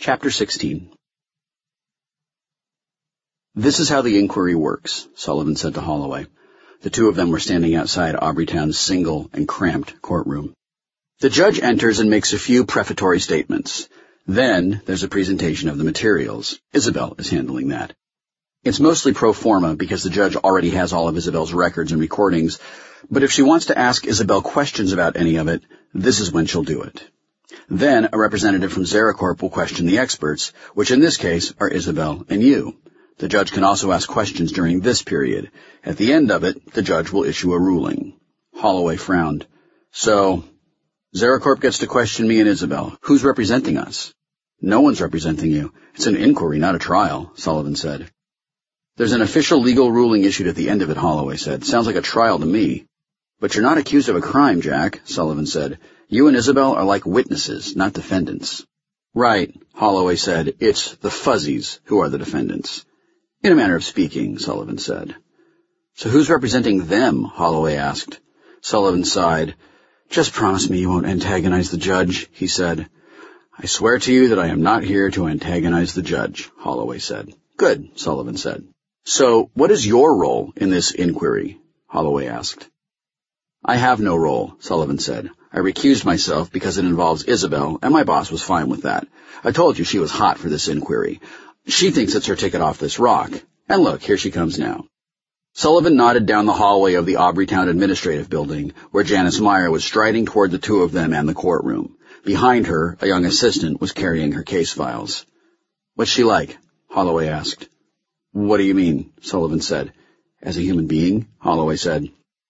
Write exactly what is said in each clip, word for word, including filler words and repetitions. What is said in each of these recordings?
Chapter sixteen. This is how the inquiry works, Sullivan said to Holloway. The two of them were standing outside Aubreytown's single and cramped courtroom. The judge enters and makes a few prefatory statements. Then there's a presentation of the materials. Isabel is handling that. It's mostly pro forma because the judge already has all of Isabel's records and recordings, but if she wants to ask Isabel questions about any of it, this is when she'll do it. Then a representative from Zeracorp will question the experts, which in this case are Isabel and you. The judge can also ask questions during this period. At the end of it, the judge will issue a ruling. Holloway frowned. So, Zeracorp gets to question me and Isabel. Who's representing us? No one's representing you. It's an inquiry, not a trial, Sullivan said. There's an official legal ruling issued at the end of it, Holloway said. Sounds like a trial to me. But you're not accused of a crime, Jack, Sullivan said. You and Isabel are like witnesses, not defendants. Right, Holloway said. It's the fuzzies who are the defendants. In a manner of speaking, Sullivan said. So who's representing them? Holloway asked. Sullivan sighed. Just promise me you won't antagonize the judge, he said. I swear to you that I am not here to antagonize the judge, Holloway said. Good, Sullivan said. So what is your role in this inquiry? Holloway asked. I have no role, Sullivan said. I recused myself because it involves Isabel, and my boss was fine with that. I told you she was hot for this inquiry. She thinks it's her ticket off this rock. And look, here she comes now. Sullivan nodded down the hallway of the Aubreytown Administrative Building, where Janice Meyer was striding toward the two of them and the courtroom. Behind her, a young assistant was carrying her case files. What's she like? Holloway asked. What do you mean? Sullivan said. As a human being? Holloway said.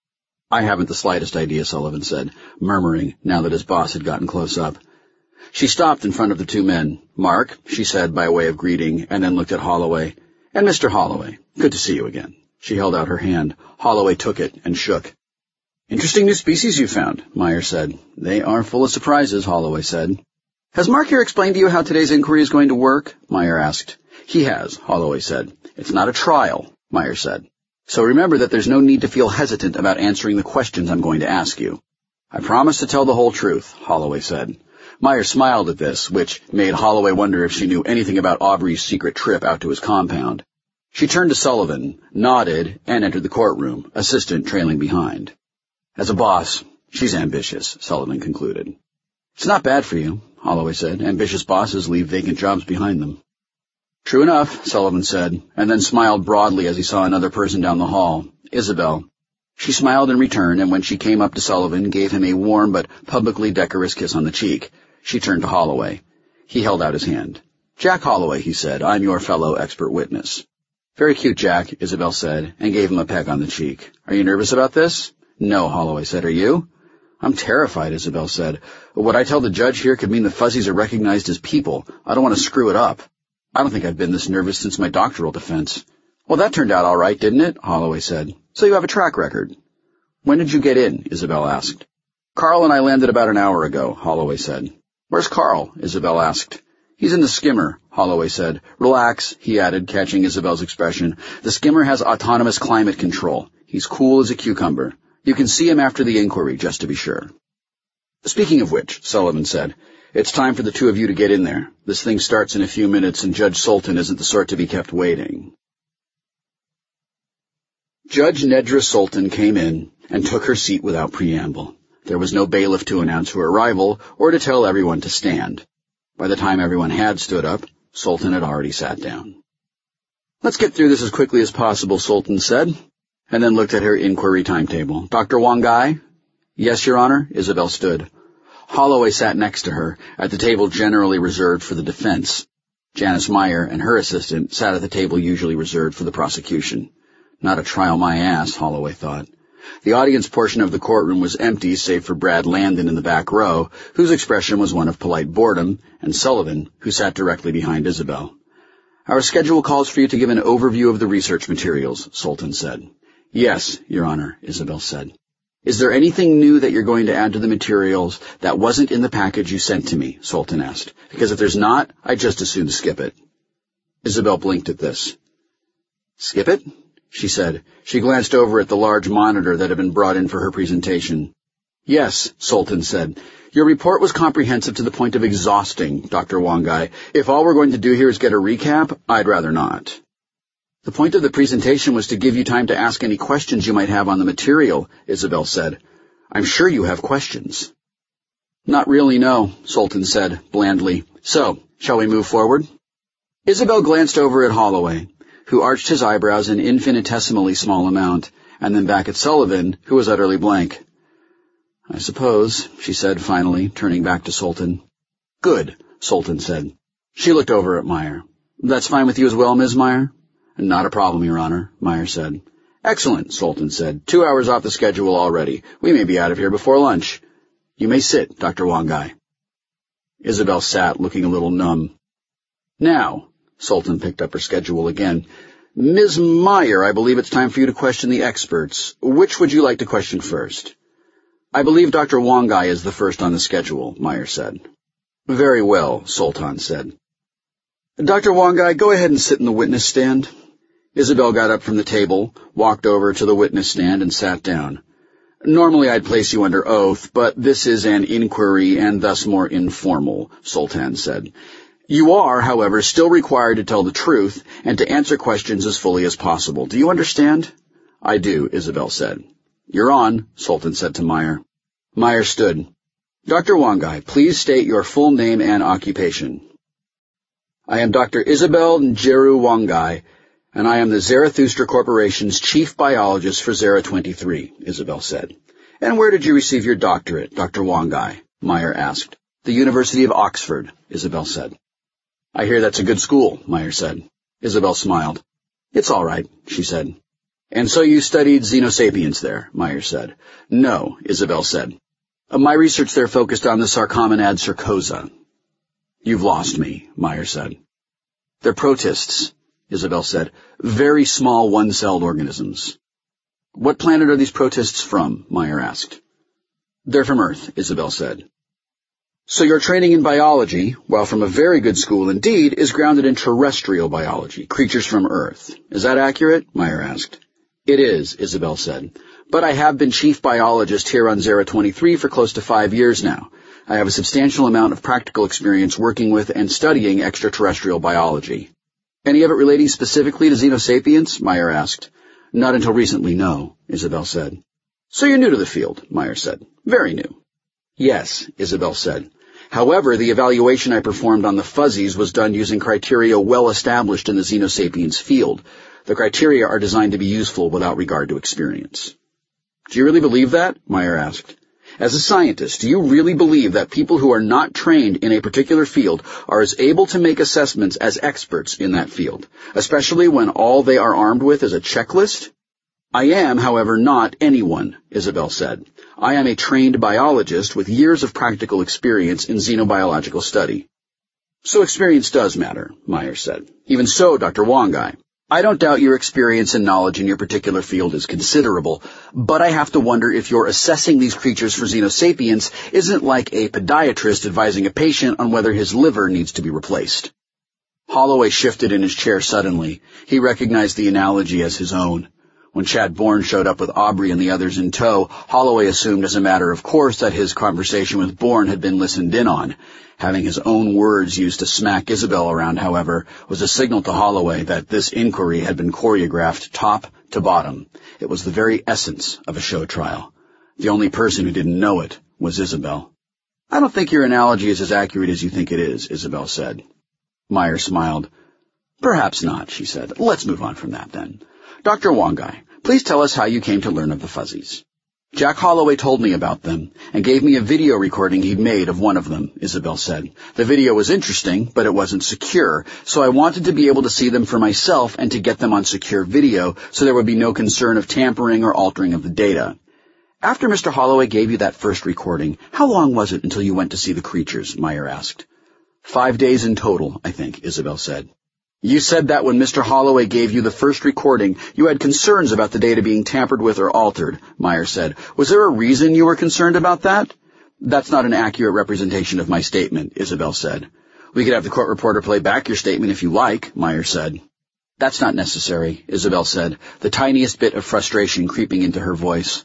I haven't the slightest idea, Sullivan said, murmuring now that his boss had gotten close up. She stopped in front of the two men. Mark, she said by way of greeting, and then looked at Holloway. And Mister Holloway, good to see you again. She held out her hand. Holloway took it and shook. Interesting new species you found, Meyer said. They are full of surprises, Holloway said. Has Mark here explained to you how today's inquiry is going to work? Meyer asked. He has, Holloway said. It's not a trial, Meyer said. So remember that there's no need to feel hesitant about answering the questions I'm going to ask you. I promise to tell the whole truth, Holloway said. Meyer smiled at this, which made Holloway wonder if she knew anything about Aubrey's secret trip out to his compound. She turned to Sullivan, nodded, and entered the courtroom, assistant trailing behind. As a boss, she's ambitious, Sullivan concluded. It's not bad for you, Holloway said. Ambitious bosses leave vacant jobs behind them. True enough, Sullivan said, and then smiled broadly as he saw another person down the hall, Isabel. She smiled in return, and when she came up to Sullivan, gave him a warm but publicly decorous kiss on the cheek. She turned to Holloway. He held out his hand. Jack Holloway, he said, I'm your fellow expert witness. Very cute, Jack, Isabel said, and gave him a peck on the cheek. Are you nervous about this? No, Holloway said. Are you? I'm terrified, Isabel said. What I tell the judge here could mean the fuzzies are recognized as people. I don't want to screw it up. I don't think I've been this nervous since my doctoral defense. Well, that turned out all right, didn't it? Holloway said. So you have a track record. When did you get in? Isabel asked. Carl and I landed about an hour ago, Holloway said. Where's Carl? Isabel asked. He's in the skimmer, Holloway said. Relax, he added, catching Isabel's expression. The skimmer has autonomous climate control. He's cool as a cucumber. You can see him after the inquiry, just to be sure. Speaking of which, Sullivan said, it's time for the two of you to get in there. This thing starts in a few minutes, and Judge Sultan isn't the sort to be kept waiting. Judge Nedra Sultan came in and took her seat without preamble. There was no bailiff to announce her arrival or to tell everyone to stand. By the time everyone had stood up, Sultan had already sat down. Let's get through this as quickly as possible, Sultan said, and then looked at her inquiry timetable. Doctor Wangai? Yes, Your Honor. Isabel stood. Holloway sat next to her, at the table generally reserved for the defense. Janice Meyer and her assistant sat at the table usually reserved for the prosecution. Not a trial my ass, Holloway thought. The audience portion of the courtroom was empty save for Brad Landon in the back row, whose expression was one of polite boredom, and Sullivan, who sat directly behind Isabel. Our schedule calls for you to give an overview of the research materials, Sultan said. Yes, Your Honor, Isabel said. Is there anything new that you're going to add to the materials that wasn't in the package you sent to me? Sultan asked. Because if there's not, I'd just as soon skip it. Isabel blinked at this. Skip it? She said. She glanced over at the large monitor that had been brought in for her presentation. Yes, Sultan said. Your report was comprehensive to the point of exhausting, Doctor Wangai. If all we're going to do here is get a recap, I'd rather not. The point of the presentation was to give you time to ask any questions you might have on the material, Isabel said. I'm sure you have questions. Not really, no, Sultan said, blandly. So, shall we move forward? Isabel glanced over at Holloway, who arched his eyebrows an infinitesimally small amount, and then back at Sullivan, who was utterly blank. I suppose, she said finally, turning back to Sultan. Good, Sultan said. She looked over at Meyer. That's fine with you as well, Miz Meyer? Not a problem, Your Honor, Meyer said. Excellent, Sultan said. Two hours off the schedule already. We may be out of here before lunch. You may sit, Doctor Wangai. Isabel sat, looking a little numb. Now, Sultan picked up her schedule again. Miz Meyer, I believe it's time for you to question the experts. Which would you like to question first? I believe Doctor Wangai is the first on the schedule, Meyer said. Very well, Sultan said. Doctor Wangai, go ahead and sit in the witness stand. Isabel got up from the table, walked over to the witness stand, and sat down. Normally I'd place you under oath, but this is an inquiry and thus more informal, Sultan said. You are, however, still required to tell the truth and to answer questions as fully as possible. Do you understand? I do, Isabel said. You're on, Sultan said to Meyer. Meyer stood. Doctor Wangai, please state your full name and occupation. I am Doctor Isabel Njeru Wangai, and I am the Zarathustra Corporation's chief biologist for Zara twenty-three, Isabel said. And where did you receive your doctorate, Doctor Wangai? Meyer asked. The University of Oxford, Isabel said. I hear that's a good school, Meyer said. Isabel smiled. It's all right, she said. And so you studied Xenosapiens there, Meyer said. No, Isabel said. My research there focused on the Sarcomonad cercosa. You've lost me, Meyer said. They're protists, Isabel said. Very small one-celled organisms. What planet are these protists from? Meyer asked. They're from Earth, Isabel said. So your training in biology, while from a very good school indeed, is grounded in terrestrial biology, creatures from Earth. Is that accurate? Meyer asked. It is, Isabel said. But I have been chief biologist here on Zara twenty-three for close to five years now. I have a substantial amount of practical experience working with and studying extraterrestrial biology. Any of it relating specifically to Xenosapiens? Meyer asked. Not until recently, no, Isabel said. So you're new to the field, Meyer said. Very new. Yes, Isabel said. However, the evaluation I performed on the fuzzies was done using criteria well established in the Xenosapiens field. The criteria are designed to be useful without regard to experience. Do you really believe that? Meyer asked. As a scientist, do you really believe that people who are not trained in a particular field are as able to make assessments as experts in that field, especially when all they are armed with is a checklist? I am, however, not anyone, Isabel said. I am a trained biologist with years of practical experience in xenobiological study. So experience does matter, Meyer said. Even so, Doctor Wangai, I don't doubt your experience and knowledge in your particular field is considerable, but I have to wonder if your assessing these creatures for Xenosapiens isn't like a podiatrist advising a patient on whether his liver needs to be replaced. Holloway shifted in his chair suddenly. He recognized the analogy as his own. When Chad Bourne showed up with Aubrey and the others in tow, Holloway assumed as a matter of course that his conversation with Bourne had been listened in on. Having his own words used to smack Isabel around, however, was a signal to Holloway that this inquiry had been choreographed top to bottom. It was the very essence of a show trial. The only person who didn't know it was Isabel. I don't think your analogy is as accurate as you think it is, Isabel said. Meyer smiled. Perhaps not, she said. Let's move on from that then. Doctor Wangai, please tell us how you came to learn of the fuzzies. Jack Holloway told me about them and gave me a video recording he'd made of one of them, Isabel said. The video was interesting, but it wasn't secure, so I wanted to be able to see them for myself and to get them on secure video so there would be no concern of tampering or altering of the data. After Mister Holloway gave you that first recording, how long was it until you went to see the creatures? Meyer asked. Five days in total, I think, Isabel said. You said that when Mister Holloway gave you the first recording, you had concerns about the data being tampered with or altered, Meyer said. Was there a reason you were concerned about that? That's not an accurate representation of my statement, Isabel said. We could have the court reporter play back your statement if you like, Meyer said. That's not necessary, Isabel said, the tiniest bit of frustration creeping into her voice.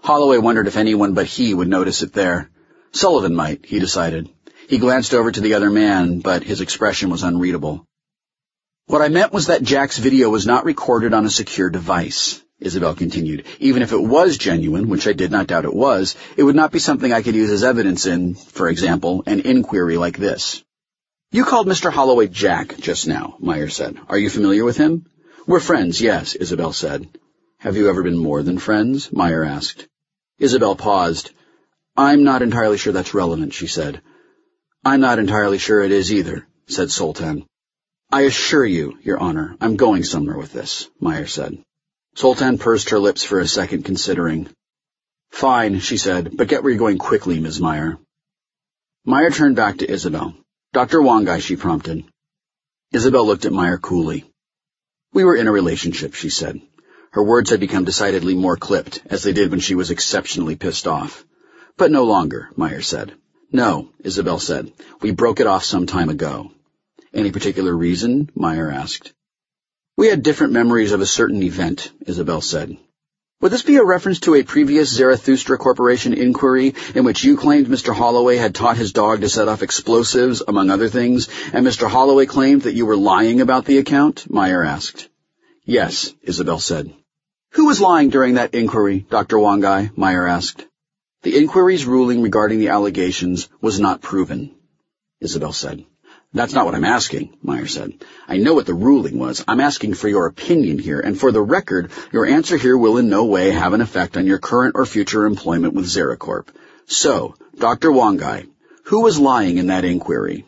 Holloway wondered if anyone but he would notice it there. Sullivan might, he decided. He glanced over to the other man, but his expression was unreadable. What I meant was that Jack's video was not recorded on a secure device, Isabel continued. Even if it was genuine, which I did not doubt it was, it would not be something I could use as evidence in, for example, an inquiry like this. You called Mister Holloway Jack just now, Meyer said. Are you familiar with him? We're friends, yes, Isabel said. Have you ever been more than friends? Meyer asked. Isabel paused. I'm not entirely sure that's relevant, she said. I'm not entirely sure it is either, said Sultan. I assure you, Your Honor, I'm going somewhere with this, Meyer said. Sultan pursed her lips for a second, considering. Fine, she said, but get where you're going quickly, Miz Meyer. Meyer turned back to Isabel. Doctor Wangai, she prompted. Isabel looked at Meyer coolly. We were in a relationship, she said. Her words had become decidedly more clipped, as they did when she was exceptionally pissed off. But no longer, Meyer said. No, Isabel said. We broke it off some time ago. Any particular reason? Meyer asked. We had different memories of a certain event, Isabel said. Would this be a reference to a previous Zarathustra Corporation inquiry in which you claimed Mister Holloway had taught his dog to set off explosives, among other things, and Mister Holloway claimed that you were lying about the account? Meyer asked. Yes, Isabel said. Who was lying during that inquiry, Doctor Wangai? Meyer asked. The inquiry's ruling regarding the allegations was not proven, Isabel said. That's not what I'm asking, Meyer said. I know what the ruling was. I'm asking for your opinion here, and for the record, your answer here will in no way have an effect on your current or future employment with Zeracorp. So, Doctor Wangai, who was lying in that inquiry?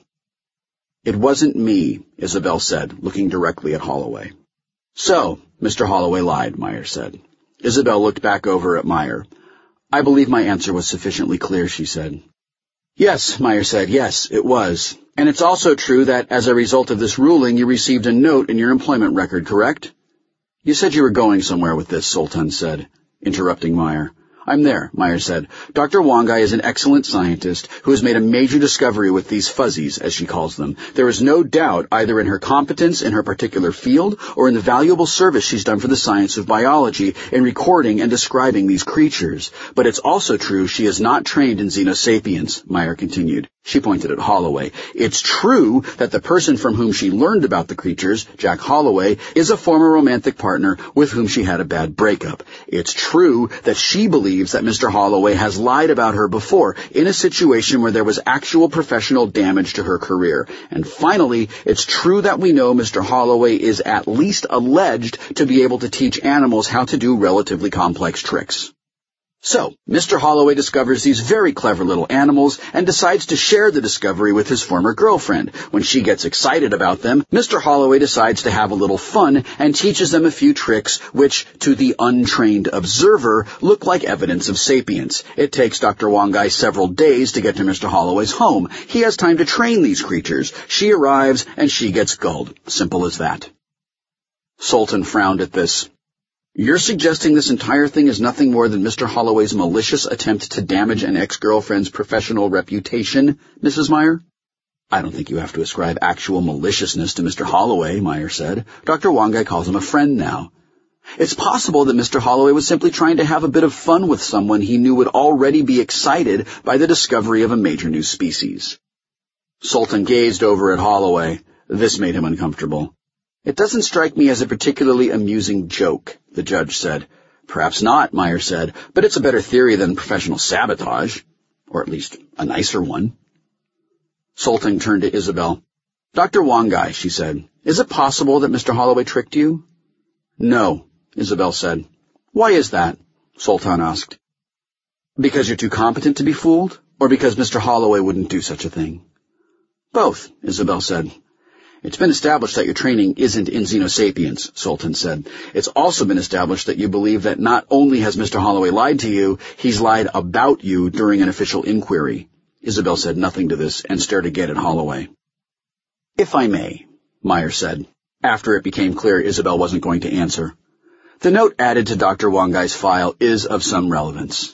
It wasn't me, Isabel said, looking directly at Holloway. So, Mister Holloway lied, Meyer said. Isabel looked back over at Meyer. I believe my answer was sufficiently clear, she said. Yes, Meyer said, yes, it was. And it's also true that as a result of this ruling, you received a note in your employment record, correct? You said you were going somewhere with this, Sultan said, interrupting Meyer. I'm there, Meyer said. Doctor Wangai is an excellent scientist who has made a major discovery with these fuzzies, as she calls them. There is no doubt either in her competence in her particular field or in the valuable service she's done for the science of biology in recording and describing these creatures. But it's also true she is not trained in xenosapiens, Meyer continued. She pointed at Holloway. It's true that the person from whom she learned about the creatures, Jack Holloway, is a former romantic partner with whom she had a bad breakup. It's true that she believes that Mister Holloway has lied about her before in a situation where there was actual professional damage to her career. And finally, it's true that we know Mister Holloway is at least alleged to be able to teach animals how to do relatively complex tricks. So, Mister Holloway discovers these very clever little animals and decides to share the discovery with his former girlfriend. When she gets excited about them, Mister Holloway decides to have a little fun and teaches them a few tricks which, to the untrained observer, look like evidence of sapience. It takes Doctor Wangai several days to get to Mister Holloway's home. He has time to train these creatures. She arrives and she gets gulled. Simple as that. Sultan frowned at this. You're suggesting this entire thing is nothing more than Mister Holloway's malicious attempt to damage an ex-girlfriend's professional reputation, Missus Meyer? I don't think you have to ascribe actual maliciousness to Mister Holloway, Meyer said. Doctor Wangai calls him a friend now. It's possible that Mister Holloway was simply trying to have a bit of fun with someone he knew would already be excited by the discovery of a major new species. Sultan gazed over at Holloway. This made him uncomfortable. It doesn't strike me as a particularly amusing joke, the judge said. Perhaps not, Meyer said, but it's a better theory than professional sabotage, or at least a nicer one. Sultan turned to Isabel. Doctor Wangai, she said, is it possible that Mister Holloway tricked you? No, Isabel said. Why is that? Sultan asked. Because you're too competent to be fooled, or because Mister Holloway wouldn't do such a thing? Both, Isabel said. It's been established that your training isn't in xenosapiens, Sultan said. It's also been established that you believe that not only has Mister Holloway lied to you, he's lied about you during an official inquiry. Isabel said nothing to this and stared again at Holloway. If I may, Meyer said, after it became clear Isabel wasn't going to answer. The note added to Doctor Wangai's file is of some relevance.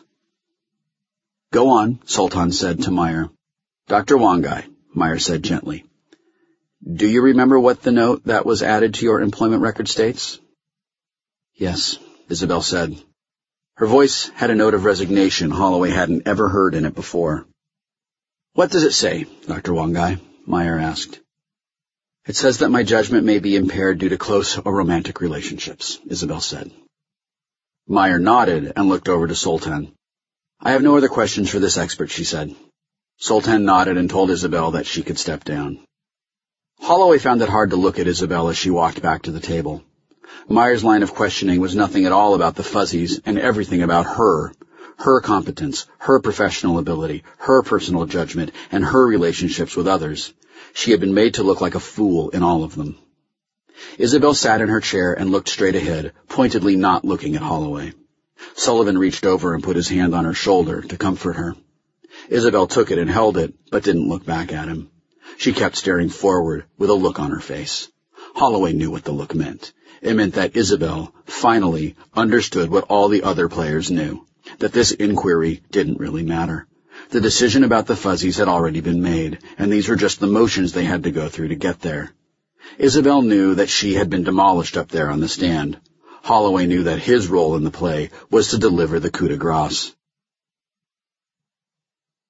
Go on, Sultan said to Meyer. Doctor Wangai, Meyer said gently. Do you remember what the note that was added to your employment record states? Yes, Isabel said. Her voice had a note of resignation Holloway hadn't ever heard in it before. "What does it say, Doctor Wangai?" Meyer asked. "It says that my judgment may be impaired due to close or romantic relationships," Isabel said. Meyer nodded and looked over to Soltan. "I have no other questions for this expert," she said. Soltan nodded and told Isabel that she could step down. Holloway found it hard to look at Isabel as she walked back to the table. Meyer's line of questioning was nothing at all about the Fuzzies and everything about her, her competence, her professional ability, her personal judgment, and her relationships with others. She had been made to look like a fool in all of them. Isabel sat in her chair and looked straight ahead, pointedly not looking at Holloway. Sullivan reached over and put his hand on her shoulder to comfort her. Isabel took it and held it, but didn't look back at him. She kept staring forward with a look on her face. Holloway knew what the look meant. It meant that Isabel, finally, understood what all the other players knew, that this inquiry didn't really matter. The decision about the Fuzzies had already been made, and these were just the motions they had to go through to get there. Isabel knew that she had been demolished up there on the stand. Holloway knew that his role in the play was to deliver the coup de grace.